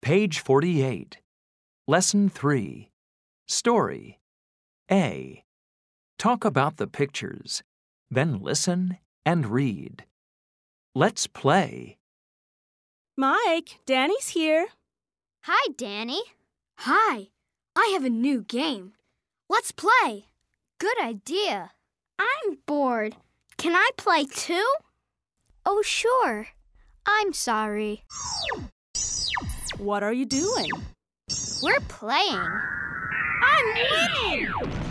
Page 48. Lesson 3. Story. A. Talk about the pictures. Then listen and read. Let's play. Mike, Danny's here. Hi, Danny. Hi, I have a new game. Let's play. Good idea. I'm bored. Can I play too? Oh, sure. I'm sorry. What are you doing? We're playing. I'm winning!